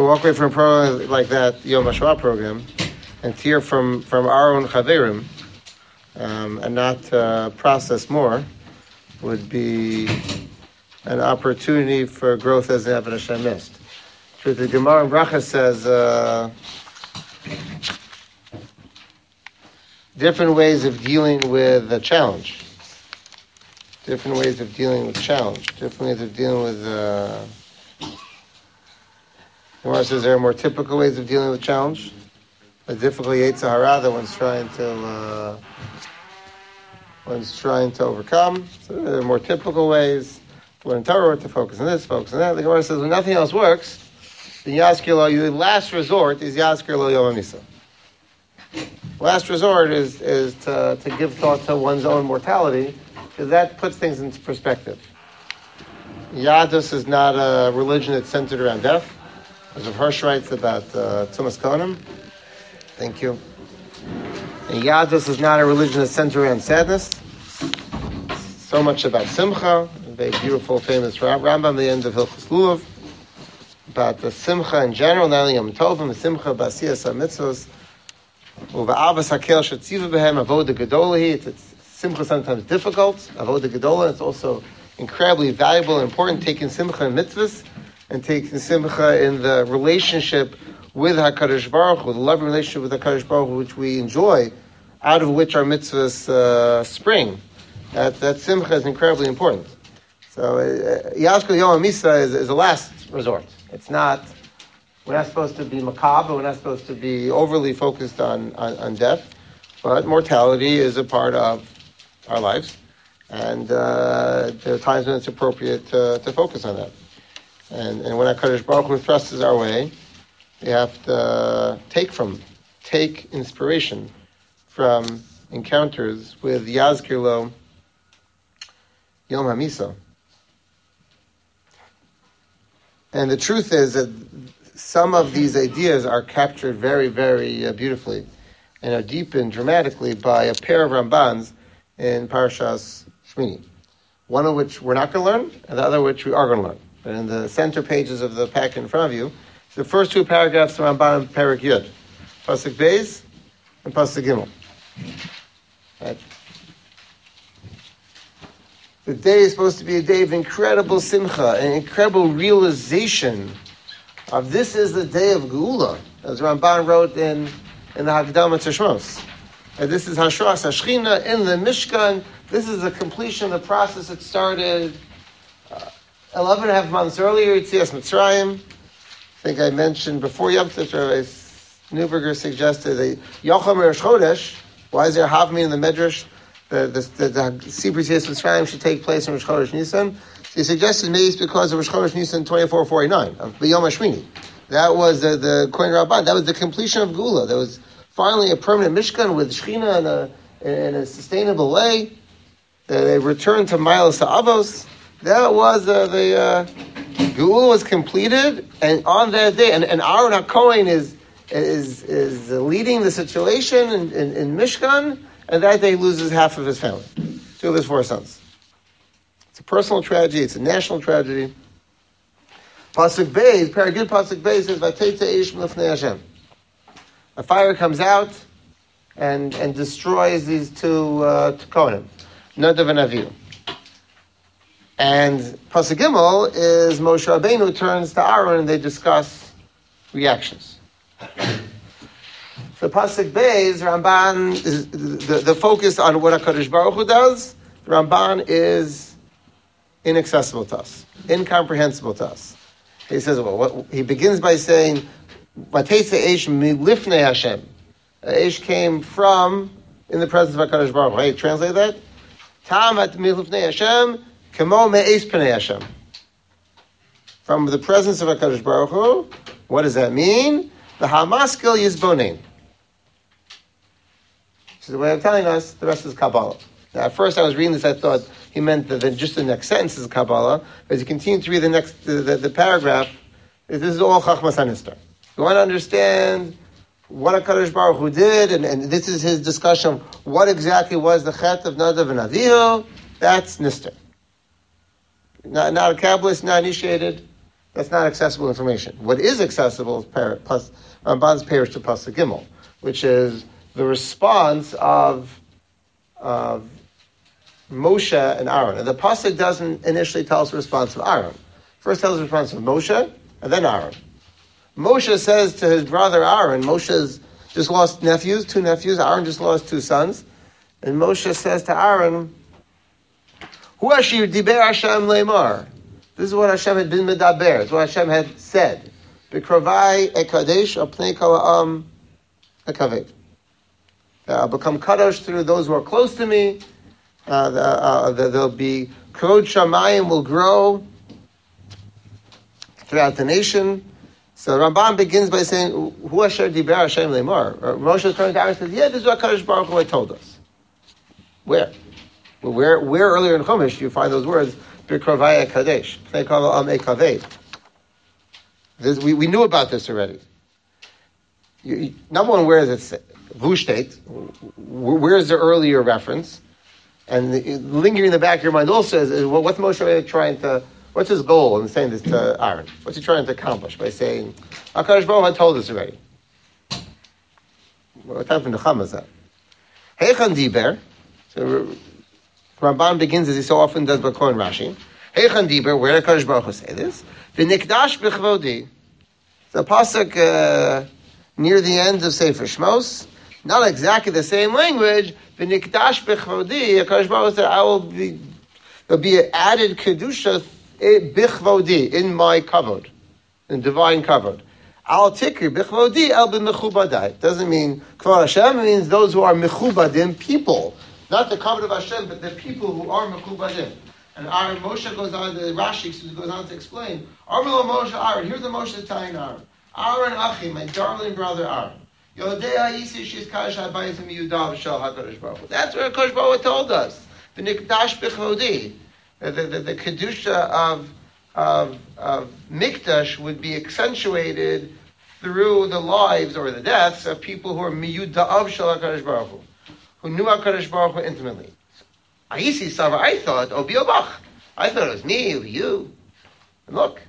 to walk away from a program like that, Yom HaShoah program, and to hear from our own Chaverim, and not process more, would be an opportunity for growth as the Avodah Hashem missed. The Gemara in Bracha says different ways of dealing with a challenge. Different ways of dealing with challenge. Different ways of dealing with... Gemara says there are more typical ways of dealing with challenge. A difficult Yetzer Hara that one's trying to overcome. So there are more typical ways. Learn Torah, to focus on this, focus on that. The Gemara says when nothing else works, then Yazkir Lo, your last resort is Yazkir Lo Yom HaMisa. Last resort is to give thought to one's own mortality, because that puts things into perspective. Yadus is not a religion that's centered around death. As Rav Hirsch writes about Tumas Kohanim. Thank you. And Yadus is not a religion that's centered around sadness. So much about Simcha, a very beautiful, famous Rambam at the end of Hilchos Lulav, about the Simcha in general, not only Yom Tovim, the Simcha b'asiyas ha-mitzvos, u'va'avas hakel shetziva b'hem, avoda gedolahi. It's Simcha sometimes difficult, avoda gedola. It's also incredibly valuable and important, taking Simcha in mitzvahs, and taking Simcha in the relationship with HaKadosh Baruch Hu, the loving relationship with HaKadosh Baruch Hu, which we enjoy, out of which our mitzvahs spring. That Simcha is incredibly important. So, Yazkir Yom HaMisa is a last resort. It's not, we're not supposed to be macabre, we're not supposed to be overly focused on death, but mortality is a part of our lives, and there are times when it's appropriate to focus on that. And when HaKadosh Baruch Hu thrusts our way, we have to take inspiration from encounters with Yazkir Lo Yom HaMisa. And the truth is that some of these ideas are captured very, very beautifully and are deepened dramatically by a pair of Rambans in Parashas Shmini. One of which we're not going to learn, and the other which we are going to learn. But in the center pages of the packet in front of you, the first two paragraphs of Ramban in Perek Yud, Pasuk Beis and Pasuk Gimel. Right? The day is supposed to be a day of incredible simcha, an incredible realization of this is the day of Geula, as Ramban wrote in the Hagdama to Shmos. And this is Hashras Hashchina in the Mishkan. This is the completion of the process that started 11 and a half months earlier, Yetzias Mitzrayim. I think I mentioned before Yom Tov, Rabbi Neuberger suggested that Yocham Rosh Chodesh, why is there Havmi in the Medrash? The Sibur Yetzias Mitzrayim should take place in Rosh Chodesh Nisan. He suggested maybe it's because of Rosh Chodesh Nisan 2449, of B'Yom HaShmini. That was the Kohen Rabban. That was the completion of Geula. There was finally a permanent Mishkan with Shechina in a sustainable way. They returned to Milos HaAvos. That was the Geula was completed, and on that day, and Aaron HaKohen is leading the situation in Mishkan, and that day loses half of his family, 2 of his 4 sons. It's a personal tragedy. It's a national tragedy. Pasuk Beis, Paragid Pasuk Beis says, "V'teitze eish milifnei Hashem." A fire comes out and destroys these 2 Kohanim, Nadav and Avihu. And Pasuk Gimel is Moshe Rabbeinu turns to Aaron and they discuss reactions. The Pasuk Beis, Ramban is the focus on what HaKadosh Baruch Hu does. The Ramban is inaccessible to us, incomprehensible to us. He says, he begins by saying, "Vateitzeh eish milifnei Hashem." Eish came from in the presence of HaKadosh Baruch Hu. Hey, translate that. Tamat milifnei Hashem kamo me'eis pnei Hashem. From the presence of HaKadosh Baruch Hu, what does that mean? The Hamaskil Yizbonein. So the way of telling us, the rest is Kabbalah. Now, at first I was reading this, I thought he meant that just the next sentence is Kabbalah. But as you continue to read the paragraph, this is all Chachmas HaNistar. You want to understand what HaKadosh Baruch Hu did, and this is his discussion of what exactly was the Chet of Nadav and Avihu. That's Nistar. Not a Kabbalist, not initiated. That's not accessible information. What is accessible is Ramban's parish to Pasuk Gimel, which is the response of Moshe and Aaron. And the Pasuk doesn't initially tell us the response of Aaron. First tells us the response of Moshe, and then Aaron. Moshe says to his brother Aaron, Moshe's just lost two nephews, Aaron just lost 2 sons, and Moshe says to Aaron, Hu Asher Diber Hashem Leimar. This is what Hashem had been medaber. This is what Hashem had said. B'krovai ekadesh apnei kol ha'am ekaved. I'll become kadosh through those who are close to me. There'll be Kvod Shamayim will grow throughout the nation. So Ramban begins by saying, Hu Asher Diber Hashem Leimar. Moshe is turning to Aaron and says, this is what Kadosh Baruch Hu told us. Where? Where earlier in Chumash do you find those words? B'krovai ekadesh apnei kol ha'am ekaved. We knew about this already. Number one, where is it? Vushteit. Where is the earlier reference? And lingering in the back of your mind also is what's Moshe trying to? What's his goal in saying this to Aaron? What's he trying to accomplish by saying, HaKadosh Baruch Hu told us already? What type of nechama is that? Heichan diber. So Ramban begins as he so often does by Kohen Rashi. Heichan diber. Where did HaKadosh Baruch Hu say this? V'nikdash b'chvodi. The pasuk near the end of Sefer Shmos, not exactly the same language. V'nikdash b'chvodi. HaKadosh Baruch Hu said, there'll be an added kedusha b'chvodi, in my kavod, in divine kavod. Al tikri b'chvodi el b'mechubadai. Doesn't mean kavod Hashem. It means those who are mechubadim, people, not the kavod of Hashem, but the people who are mechubadim. And Aaron, Moshe goes on, the Rashi goes on to explain, Armelo Moshe Aaron, here's the Moshe telling Aaron, Aaron Achi, my darling brother Aaron, Yodei Ha'isi Shis Kadosh HaBayis Miyudav Shel HaKadosh Baruch Hu. That's what HaKadosh Baruch Hu told us. V'nikdash b'chvodi. The kedusha of Mikdash would be accentuated through the lives or the deaths of people who are Miyudav Shel HaKadosh Baruch Hu, who knew HaKadosh Baruch Hu intimately. I thought, I thought it was me, or you. And look,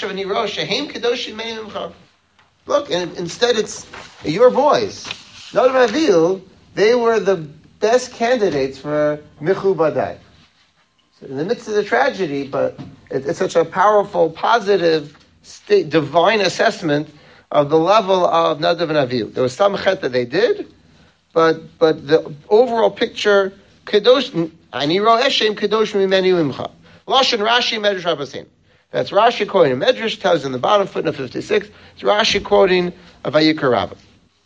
look, and instead it's your boys. Nadav and Avihu, they were the best candidates for Michu Badai. So in the midst of the tragedy, but it's such a powerful, positive, divine assessment of the level of Nadav and Avihu. There was some chet that they did, but the overall picture, Kedosh, Ani ro Eshem Kedosh Mimeni Imcha. Lashon Rashi Medrash Rabbasin. That's Rashi quoting a Medrash, tells in the bottom footnote 56. It's Rashi quoting a Vayikra Rabbah.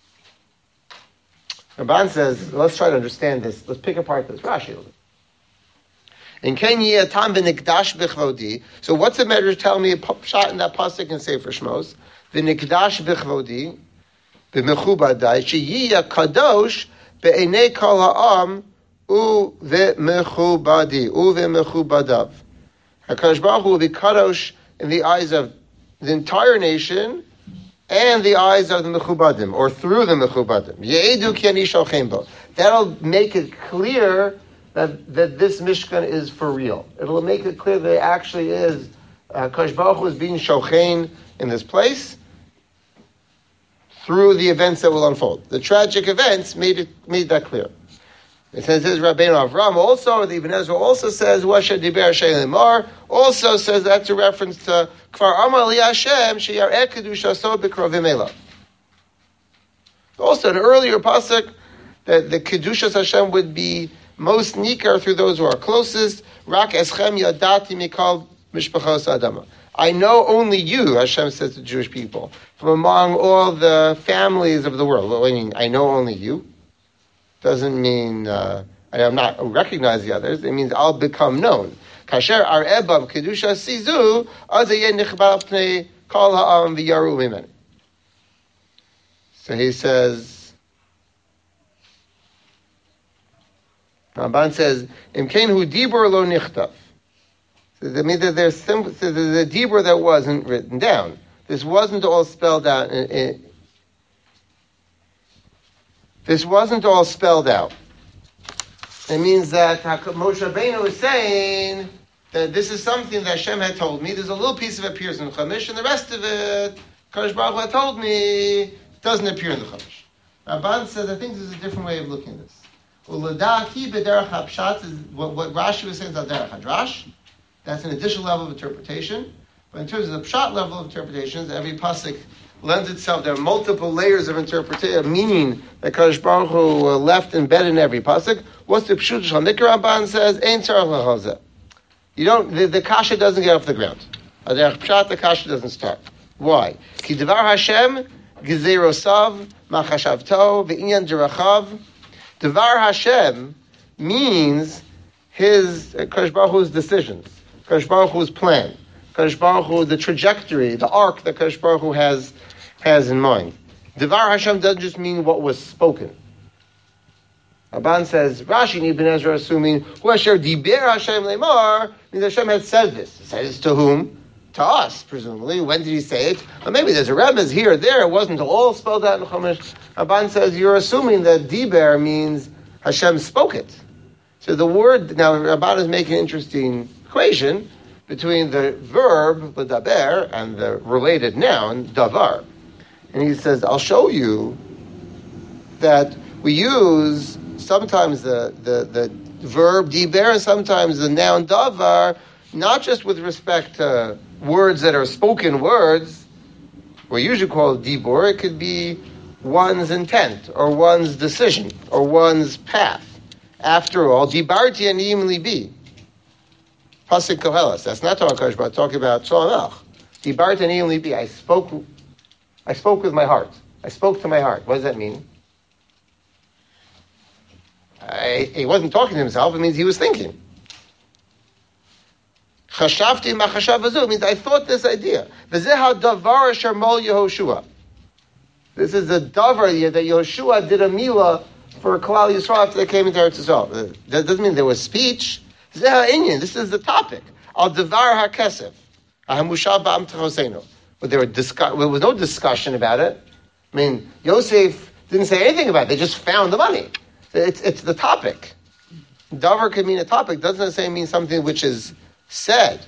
Ramban says, let's try to understand this. Let's pick apart this Rashi a little bit. In Ken Yiatam v'nikdash b'chvodi. So what's the Medrash telling me? A shot in that pasuk in Sefer Shmos. V'nikdash b'chvodi b'mechubadai sheyiya kadosh be'enei kol ha'am u'v'mechubadi u'v'mechubadav. HaKadosh Baruch Hu will be kadosh in the eyes of the entire nation and the eyes of the mechubadim, or through the mechubadim. Ye'edu ki ani shalchem bo. That'll make it clear that this Mishkan is for real. It'll make it clear that it actually is HaKadosh Baruch Hu is being shochein in this place through the events that will unfold. The tragic events made that clear. It says Rabbeinu Avram also, the Ibn Ezra also says, Washa Diber She'elimar, also says that's a reference to Kfar Amar Li Hashem, Sheyareh Kedushaso B'Krovim Elav. Also, an earlier pasuk, that the Kedushas Hashem would be most nikar through those who are closest. Rak Eschem Yadati Mikal Mishpachos Adama. I know only you, Hashem says to Jewish people, from among all the families of the world. What do you mean, I know only you? Doesn't mean I'm not recognize the others. It means I'll become known. Kasher ar ebav kedusha sizu azayeh nichbal pnei kol ha'am v'yaru mimen. So he says, Ramban says, Imkein hu dibur lo nichtav. So that means that there's a dibur that wasn't written down. This wasn't all spelled out. This wasn't all spelled out. It means that Moshe Rabbeinu is saying, that this is something that Hashem had told me. There's a little piece of it appears in the Chumash, and the rest of it, Kadosh Baruch Hu had told me, doesn't appear in the Chumash. Ramban says, I think there's a different way of looking at this. Uladaki b'derech hapshat is what Rashi was saying is derech hadrash. That's an additional level of interpretation. But in terms of the pshat level of interpretations, every pasuk lends itself. There are multiple layers of interpretation, meaning that Kadosh Baruch Hu left embedded in every pasuk. What's the pshut shal mikra? Ramban says, ein tzarach l'chazeh. You don't. The kasha doesn't get off the ground. Derech pshat, the kasha doesn't start. Why? Ki devar Hashem gezerosav machashavto ve'inyan derachav. Devar Hashem means his Kadosh Baruch Hu's decisions, Kadosh Baruch Hu's plan, Kadosh Baruch Hu, the trajectory, the arc that Kadosh Baruch Hu has in mind. Devar Hashem doesn't just mean what was spoken. Abban says, Rashi, Ibn Ezra assuming, Hu asher diber Hashem lemar, means Hashem had said this. Said this to whom? To us, presumably. When did he say it? Or maybe there's a remez here or there. It wasn't all spelled out in Chumash. Abban says, you're assuming that diber means Hashem spoke it. So the word, now Abban is making an interesting equation between the verb, ledaber, and the related noun, davar. And he says, I'll show you that we use sometimes the verb diber and sometimes the noun davar, not just with respect to words that are spoken words, we usually call it dibur. It could be one's intent, or one's decision, or one's path. After all, dibarti aniyim libi. Pasuk Koheles. That's not talking about Koheles, talking about Tzolach. Dibarti aniyim libi. I spoke with my heart. I spoke to my heart. What does that mean? He wasn't talking to himself. It means he was thinking. Chashavti machashav azu means I thought this idea. V'zeh hadavar sharmol Yehoshua. This is the davar that Yehoshua did a milah for Klal Yisrael after they came into Eretz Yisrael. That doesn't mean there was speech. Zeh ha'inyan. This is the topic. Al davar ha'kesef. Ahamushav ba'am techosenu. But there was no discussion about it. I mean, Yosef didn't say anything about it. They just found the money. It's the topic. Davar could mean a topic. Doesn't necessarily mean something which is said.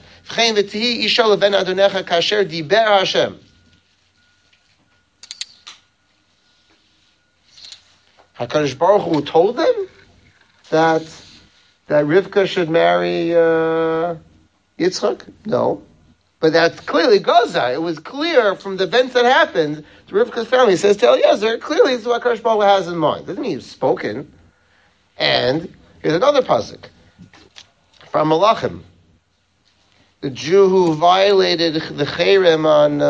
HaKadosh Baruch Hu told them that Rivka should marry Yitzchak? No. But that's clearly Gaza. It was clear from the events that happened to Rivka's family. It says to Eliezer, clearly this is what HaKadosh Baruch Hu has in mind. Doesn't mean he's spoken. And here's another pasuk from Malachim. The Jew who violated the cherem on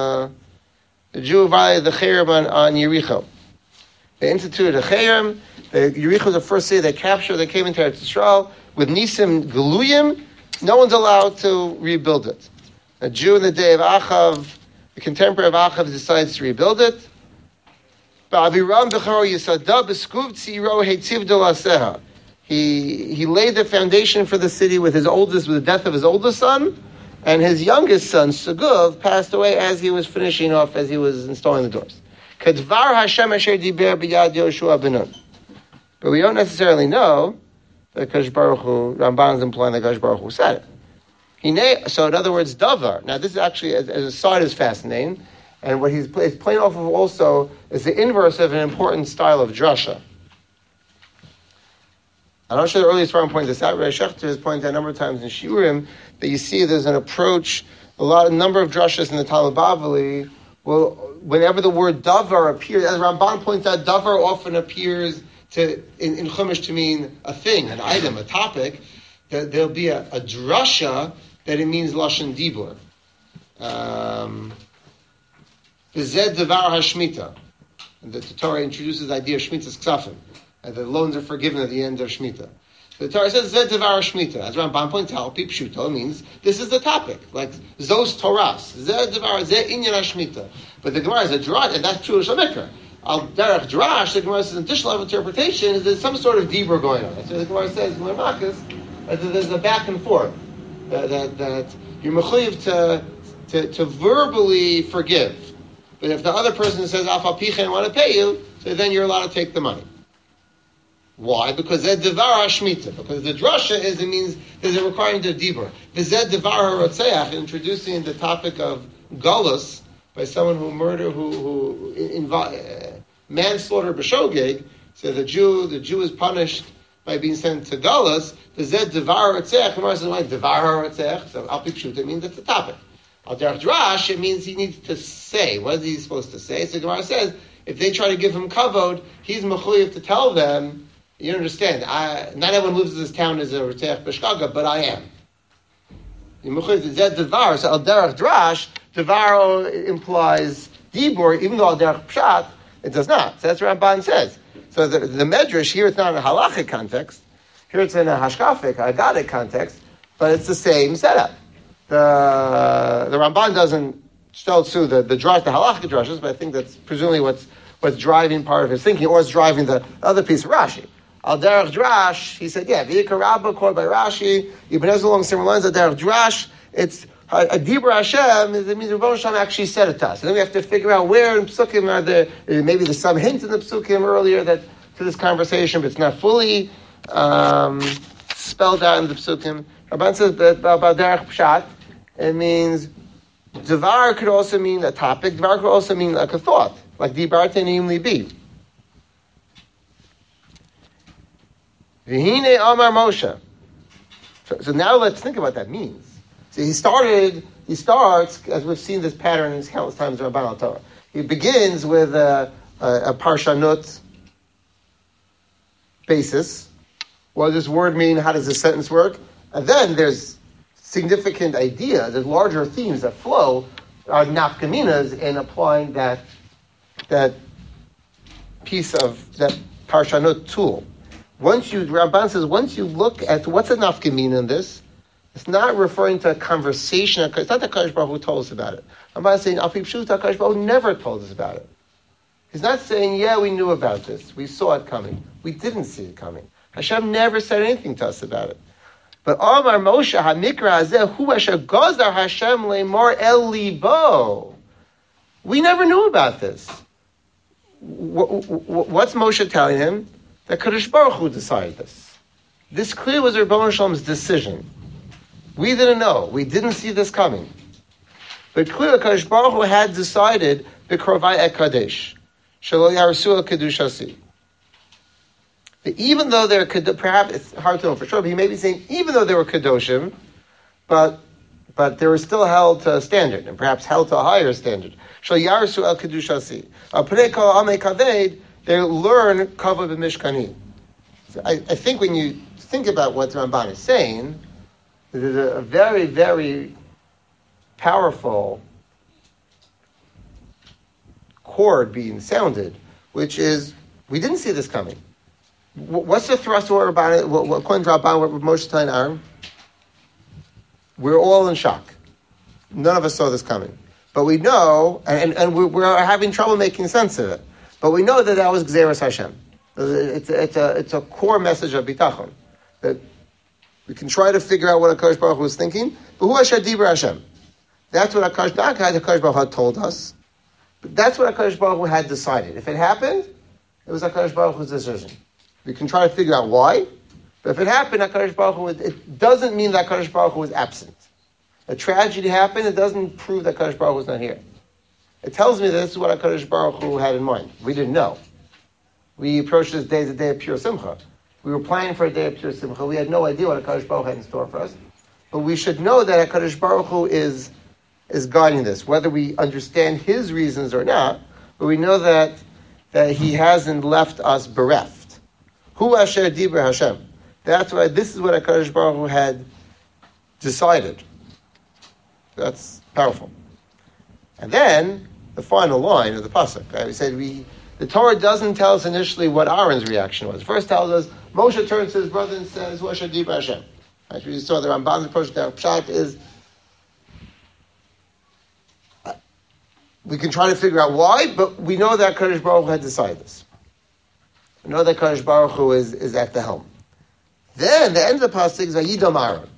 Yericho. They instituted a cherem. Yericho was the first city they captured. They came into Eretz Yisrael with Nisim Geluyim. No one's allowed to rebuild it. A Jew in the day of Achav, the contemporary of Achav, decides to rebuild it. He laid the foundation for the city with the death of his oldest son, and his youngest son, Seguv, passed away as he was finishing off, as he was installing the doors. Kadvar Hashem asher diber b'yad Yoshua ben Nun. But we don't necessarily know that Kadosh Baruch Hu, Ramban is implying that Kadosh Baruch Hu said it. So in other words, davar. Now this is actually, as a side, is fascinating. And what he's playing off of also is the inverse of an important style of drasha. I'm not sure the earliest one pointed this out. Rabbi Shechter has pointed out a number of times in Shiurim that you see there's an approach, a number of drashas in the Talmud Bavli. Well, whenever the word davar appears, as Ramban points out, davar often appears in Chumash to mean a thing, an item, a topic. There'll be a drasha that it means lashon dibur. V'zed davar hashmita. The Torah introduces the idea of shmitas ksafim, and the loans are forgiven at the end of shmita. The Torah says zed davar shmita. As Ramban points out, pipshuto means this is the topic, like zos toras. Zed davar zed inyan hashmita. But the Gemara is a drash, and that's true of Shamikra. Al derech drash, the Gemara says an additional level of interpretation is there's some sort of dibur going on. That's what the Gemara says in Makas, that there's a back and forth that you're mechuyev to verbally forgive. But if the other person says, Alpha Picha, I want to pay you, so then you're allowed to take the money. Why? Because Zed Devar HaShmita. Because the drasha it means there's a requirement of Dibur. The Zed Devar HaRotzeach, introducing the topic of Galus by someone who manslaughter b'shogeg. So the Jew is punished by being sent to Galus. The Zed Devar HaRotzeach. The Gemara says, why Devar HaRotzeach? So Al Pi Pshuta means that's the topic. Al Derech Drash, it means he needs to say. What is he supposed to say? So the Gemara says, if they try to give him kavod, he's mechuyev to tell them, you understand, not everyone who lives in this town is a Rotzeach B'Shgaga, but I am. You're mechuyev to Zed Devar. So Al Derech Drash, Devar implies Dibur, even though Al Derech Pshat, it does not. So that's what Ramban says. So the Medrash, here it's not in a halachic context, here it's in a hashkafic, agadic context, but it's the same setup. The Ramban doesn't still sue the drash, the halachic drushes, but I think that's presumably what's driving part of his thinking, or it's driving the other piece of Rashi. Al derech drash, he said, yeah, v'yikar rabba quoted by Rashi, Ibn Ezra along similar lines. Al derech drash, it's a dibur Hashem. It means Rebbeinu Shalom actually said it to us. And then we have to figure out where in Psukim are there. Maybe there's some hint in the Psukim earlier to this conversation, but it's not fully spelled out in the Psukim. Rabban says that about derech pshat, it means Devar could also mean a topic. Devar could also mean like a thought, like Dibarte Neim Libi. V'hine Amar Moshe. So now let's think about what that means. So he starts, as we've seen this pattern in countless times in Rabban al Torah. He begins with a parshanut basis. What does this word mean? How does this sentence work? And then there's significant ideas, there's larger themes that flow, are nafkaminas in applying that piece of that parshanut tool. Ramban says, once you look at what's a nafkamina in this, it's not referring to a conversation. It's not that Kadosh Baruch Hu told us about it. Ramban is saying, Al Pi Pshuta, Kadosh Baruch Hu never told us about it. He's not saying, yeah, we knew about this. We saw it coming. We didn't see it coming. Hashem never said anything to us about it. But Amar Moshe HaMikra Hazeh Hu Asher Gozar Hashem Leimor El Libo. We never knew about this. What's Moshe telling him? That Kadosh Baruch Hu decided this. This clearly was Rebbeinu Shalom's decision. We didn't know. We didn't see this coming. But clearly Kadosh Baruch Hu had decided B'Krovai Et Kadesh Shelo Yarsu El Kedushasi. Even though they're, perhaps it's hard to know for sure, but he may be saying, even though they were Kedoshim, but they were still held to a standard, and perhaps held to a higher standard. Shel Yarsu El Kedushasi. Pnei Kol Amei Kaved, they learn Kavod B'Mishkani. So I think when you think about what the Ramban is saying, there's a very, very powerful chord being sounded, which is, we didn't see this coming. What's the thrust of what Rabban, according to Rabban, what Moshe is telling Aaron? We're all in shock. None of us saw this coming. But we know, and we're having trouble making sense of it. But we know that was Gzeras Hashem. It's a core message of Bitachon. That we can try to figure out what HaKadosh Baruch Hu was thinking. But Hu Asher Dibur Hashem. That's what HaKadosh Baruch Hu had told us. But that's what HaKadosh Baruch Hu had decided. If it happened, it was HaKadosh Baruch Hu's decision. We can try to figure out why. But if it happened, HaKadosh Baruch Hu, it doesn't mean that HaKadosh Baruch Hu was absent. A tragedy happened, it doesn't prove that HaKadosh Baruch Hu was not here. It tells me that this is what HaKadosh Baruch Hu had in mind. We didn't know. We approached this day as a day of pure simcha. We were planning for a day of pure simcha. We had no idea what HaKadosh Baruch Hu had in store for us. But we should know that HaKadosh Baruch Hu is guiding this, whether we understand his reasons or not. But we know that he hasn't left us bereft. Hu Asher Dibur Hashem. That's why this is what HaKadosh Baruch Hu had decided. That's powerful. And then the final line of the pasuk. Right? We said the Torah doesn't tell us initially what Aaron's reaction was. First tells us Moshe turns to his brother and says, "Hu Asher Dibur Hashem." Right? We saw the Ramban's approach to Pshat is we can try to figure out why, but we know that HaKadosh Baruch Hu had decided this. We know that HaKadosh Baruch Hu is at the helm. Then the end of the pasuk is Vayidom Aaron.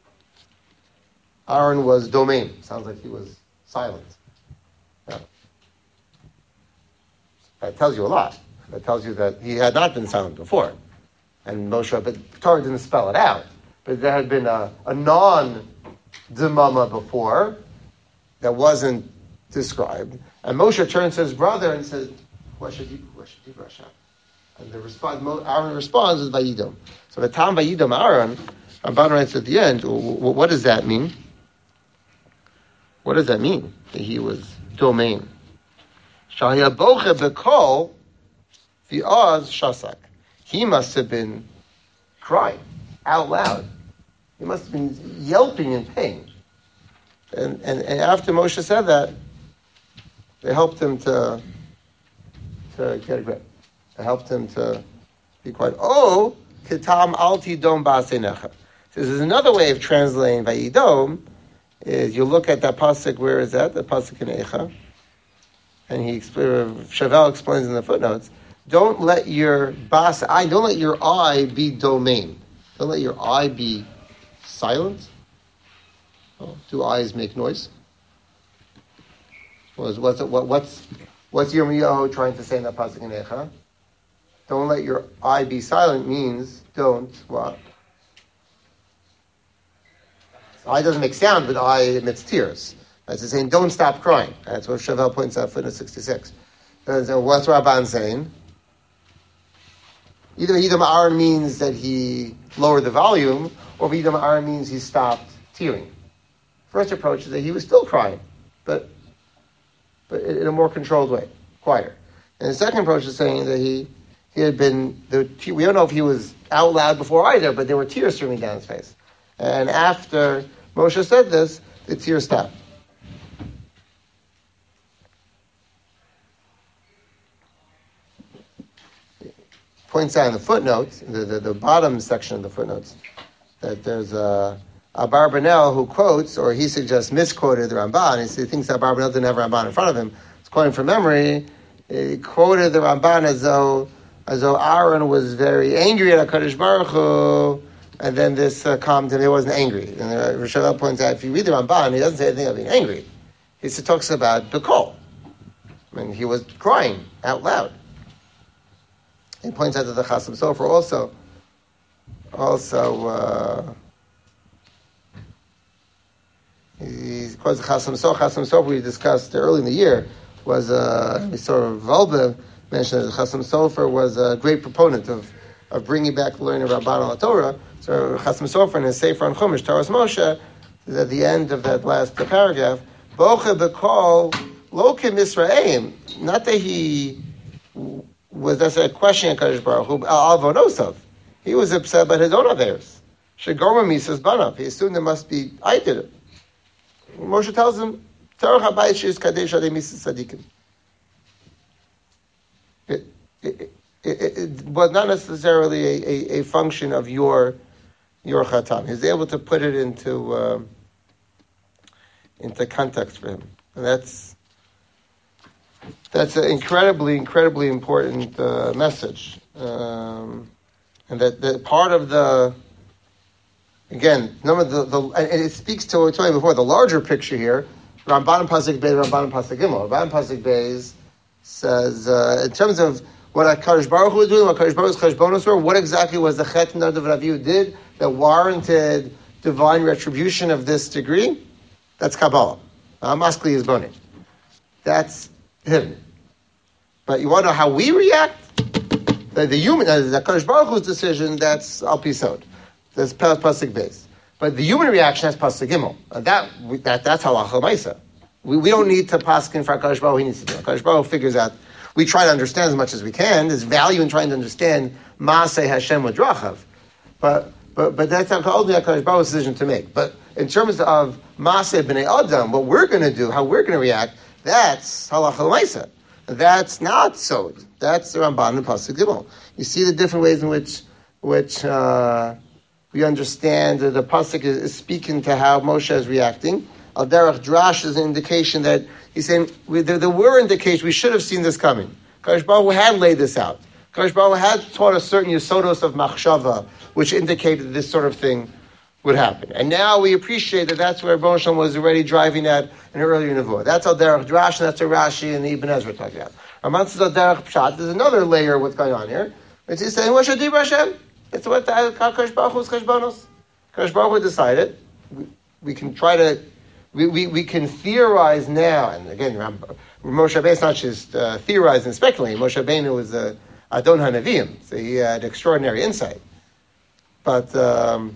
Aaron was domain. Sounds like he was silent. Yeah. That tells you a lot. That tells you that he had not been silent before. And Moshe, but Torah didn't spell it out. But there had been a non-demama before that wasn't described. And Moshe turns to his brother and says, what should he brush out? And Aaron responds with Vayidom. So the Tam Vayidom Aaron, Ramban writes at the end, what does that mean? What does that mean? That he was domain. Shahiyaboche Bekol V'oz Shasak. He must have been crying out loud. He must have been yelping in pain. And after Moshe said that, they helped him to get a grip. They helped him to be quiet. Oh, Kitam Alti Dom Ba'asenecha. This is another way of translating Vayidom. Is you look at that pasuk. Where is that? The pasuk in Eicha, and Chevelle explains in the footnotes. Don't let your eye be domain. Don't let your eye be silent. Oh, do eyes make noise? What's Yirmiyahu trying to say in that pasuk in Eicha? Don't let your eye be silent means don't what? Eye doesn't make sound, but eye emits tears. That's saying don't stop crying. That's what Chevelle points out, footnote 66. So what's Rabban saying? Either Vayidom Aaron means that he lowered the volume, or Vayidom Aaron means he stopped tearing. First approach is that he was still crying, but in a more controlled way, quieter. And the second approach is saying that he had been, we don't know if he was out loud before either, but there were tears streaming down his face. And after Moshe said this, the tears stopped. Points out in the footnotes, the bottom section of the footnotes, that there's a Abarbanel who quotes, or he suggests misquoted the Ramban. He thinks that Abarbanel didn't have Ramban in front of him. He's quoting from memory. He quoted the Ramban as though Aaron was very angry at HaKadosh Baruch Hu, and then this calmed him. He wasn't angry. And Rishonim points out, if you read the Ramban, he doesn't say anything about being angry. He talks about Bekol. I mean, he was crying out loud. He points out that the Chasam Sofer also he quotes the Chasam Sofer. Chasam Sofer we discussed early in the year was we saw Volbe mentioned that the Chasam Sofer was a great proponent of bringing back the learning of Rabban al Torah. So Chasam Sofer in his Sefer on Chumash Taras Moshe is at the end of that last paragraph. Boche Bekol Lokim Israeim. Not that he that's a question of Kadosh Baruch Hu, Al-Vonosov. He was upset about his own affairs. Shegorma Misas Banav. He assumed there must be, I did it. Moshe tells him, Terach HaBayit Sheis Kadesh Adei Misas Tzadikim. It was not necessarily a function of your Chatam. He was able to put it into context for him. And that's an incredibly important message. And that part of the, again, and it speaks to what we told you before, the larger picture here, Ramban Pasuk Beis, Ramban Pasuk Gimel. Ramban Pasuk Beis says, in terms of what HaKadosh Baruch Hu was doing, what HaKadosh Baruch Hu's cheshbonos were, what exactly was the Chet Nadav Avihu did that warranted divine retribution of this degree? That's Kabbalah. Maskli is Boni. That's him. But you want to know how we react? The human, the HaKadosh Baruch Hu's decision, that's Al Pisod. That's Pasuk Beis. But the human reaction, that's Pasuk Gimel. That's Halacha Maisa. We don't need to paskin for HaKadosh Baruch Hu. He needs to do. HaKadosh Baruch Hu figures out. We try to understand as much as we can. There's value in trying to understand Maaseh Hashem with Drachav. But that's only HaKadosh Baruch Hu's decision to make. But in terms of Maaseh B'nei Adam, what we're going to do, how we're going to react, that's Halacha Maisa. That's not so. That's the Ramban and Pasuk Gimel. You see the different ways in which we understand that the Pasuk is speaking to how Moshe is reacting. Al Derech Drash is an indication that he's saying there were indications we should have seen this coming. Kadosh Baruch Hu had laid this out. Kadosh Baruch Hu had taught a certain Yesodos of Machshava, which indicated that this sort of thing would happen. And now we appreciate that that's where Rebbeinu Shalom was already driving at in earlier Nevuah. That's Al Derech Drash, and that's what Rashi and Ibn Ezra talking about. Ramban says Al Derech Pshat. There's another layer of what's going on here. It's saying, what should do Hashem? It's what Kadosh Baruch Hu's cheshbonos. Kadosh Baruch Hu decided. We can try to, we can theorize now, and again, Moshe Rabbeinu is not just theorizing and speculating. Moshe Rabbeinu was Adon HaNeviim, so he had extraordinary insight. But Hanogei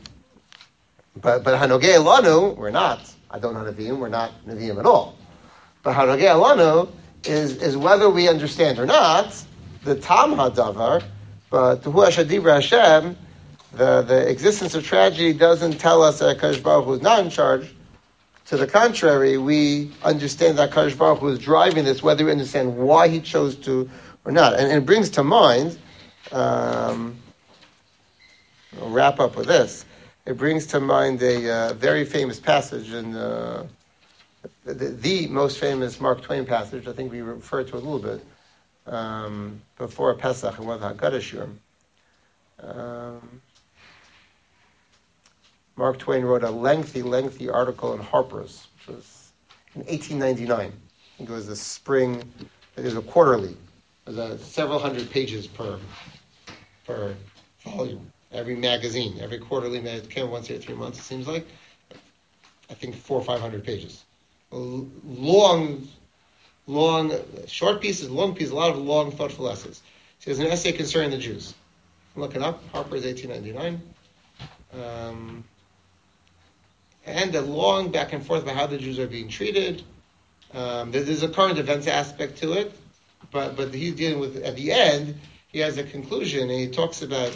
Lanu, we're not Adon HaNeviim, we're not Neviim at all. But Hanogei Lanu is whether we understand or not, the Tam HaDavar, but Hu Hashadibra Hashem, the existence of tragedy doesn't tell us that HaKadosh Baruch Hu is not in charge. To the contrary, we understand that HaKadosh Baruch Hu is driving this, whether we understand why he chose to or not. And it brings to mind, I'll wrap up with this, it brings to mind a very famous passage in the most famous Mark Twain passage. I think we referred to it a little bit before Pesach and one of the Haggadah Shurim. Mark Twain wrote a lengthy article in Harper's, which was in 1899. I think it was a spring, it was a quarterly. It was several hundred pages per volume. Every magazine, every quarterly magazine, came once every 3 months, it seems like. I think 400 or 500 pages. Long, short pieces, long pieces, a lot of long, thoughtful essays. So there's an essay concerning the Jews. Look it up, Harper's 1899. And a long back and forth about how the Jews are being treated. There's a current events aspect to it, but he's dealing with, at the end, he has a conclusion, and he talks about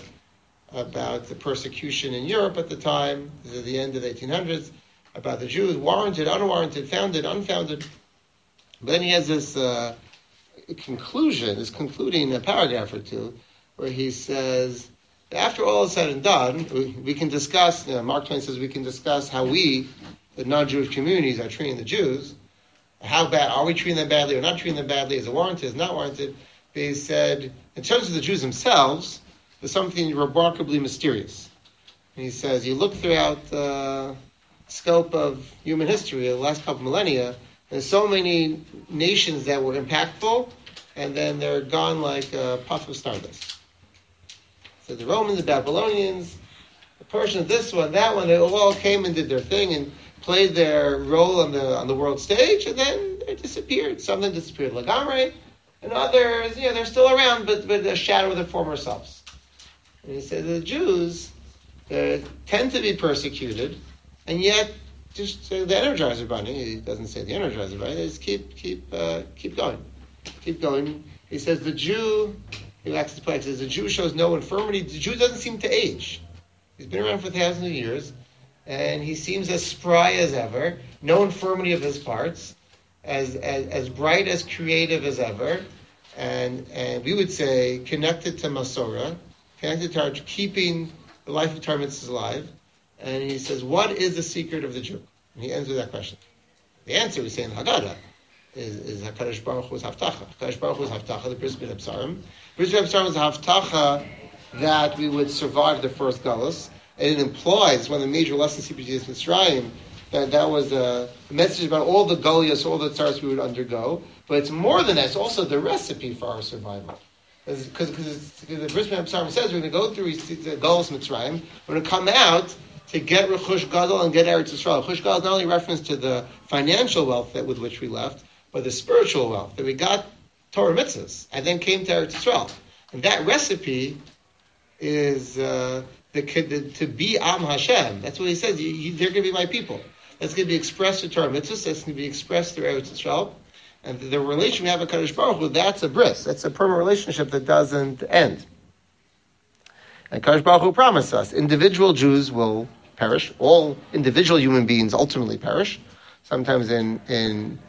the persecution in Europe at the time, this is the end of the 1800s, about the Jews, warranted, unwarranted, founded, unfounded. But then he has this conclusion, this concluding a paragraph or two, where he says, after all is said and done, we can discuss, Mark Twain says we can discuss how we, the non-Jewish communities, are treating the Jews. How bad, are we treating them badly or not treating them badly? Is it warranted, is it not warranted? But he said, in terms of the Jews themselves, there's something remarkably mysterious. And he says, you look throughout the scope of human history, the last couple of millennia, there's so many nations that were impactful, and then they're gone like a puff of stardust. So the Romans, the Babylonians, the Persians, this one, that one, they all came and did their thing and played their role on the world stage, and then they disappeared. Some of them disappeared Lagamre, and others, they're still around, but a shadow of their former selves. And he said the Jews tend to be persecuted, and yet just the Energizer Bunny, he doesn't say the Energizer Bunny, they just keep going. Keep going. He says the Jew, he likes to play, he says the Jew shows no infirmity. The Jew doesn't seem to age. He's been around for thousands of years, and he seems as spry as ever, no infirmity of his parts, as bright, as creative as ever, and we would say connected to Masorah, connected to our keeping the life of Torah mitzvahs alive. And he says, what is the secret of the Jew? And he ends with that question. The answer we say in Haggadah is HaKadosh Baruch Hu's Haftacha. HaKadosh Baruch Hu's Haftacha, the Bris Bein Habsarim. Bris Bein Habsarim is a Haftacha that we would survive the first Galus. And it implies, one of the major lessons CPG is Mitzrayim, that was a message about all the Goliaths, all the Tzaras we would undergo. But it's more than that, it's also the recipe for our survival. Because the Bris Bein Habsarim says we're going to go through the Galus Mitzrayim, we're going to come out to get Rechush Gadol and get Eretz Yisrael. Rechush Gadol is not only reference to the financial wealth with which we left, but the spiritual wealth, that we got Torah mitzvahs, and then came to Eretz Yisrael. And that recipe is to be Am Hashem. That's what he says. They're going to be my people. That's going to be expressed through Torah mitzvahs. That's going to be expressed through Eretz Yisrael. And the relation we have with Kadosh Baruch Hu, that's a bris. That's a permanent relationship that doesn't end. And Kadosh Baruch Hu promised us, individual Jews will perish. All individual human beings ultimately perish. Sometimes in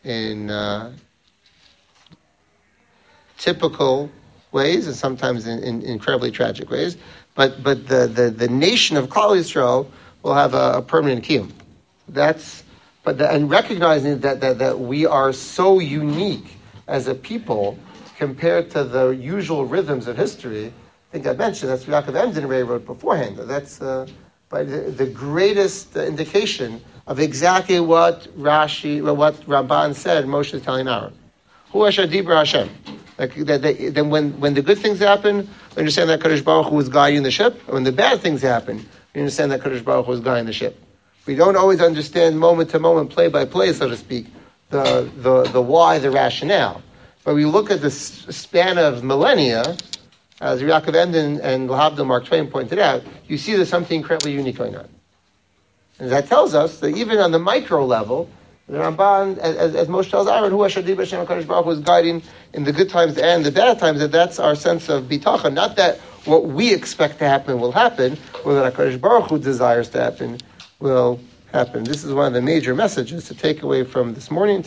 typical ways, and sometimes in incredibly tragic ways. But the nation of Klal Yisrael will have a permanent kiyum. And recognizing that we are so unique as a people compared to the usual rhythms of history. I think I mentioned that's what Yaakov Emden wrote beforehand. That's the greatest indication of exactly what Ramban said. Moshe is telling Aaron, "Hu Asher Dibra Hashem." Like then when the good things happen, we understand that Kadosh Baruch Hu was guiding the ship. And when the bad things happen, we understand that Kadosh Baruch Hu was guiding the ship. We don't always understand moment to moment, play by play, so to speak, the why, the rationale. But we look at the span of millennia, as Yaakov Emden and Lahavdil Mark Twain pointed out, you see there's something incredibly unique going on. And that tells us that even on the micro level, the Ramban, as Moshe tells Aaron, who Asher Diba Shem HaKadosh Baruch Hu is guiding in the good times and the bad times, that's our sense of bitachon. Not that what we expect to happen will happen, or that HaKadosh Baruch Hu desires to happen will happen. This is one of the major messages to take away from this morning,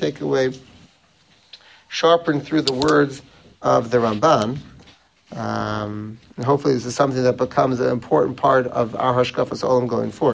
sharpen through the words of the Ramban. And hopefully this is something that becomes an important part of our Hashkafas Olam going forward.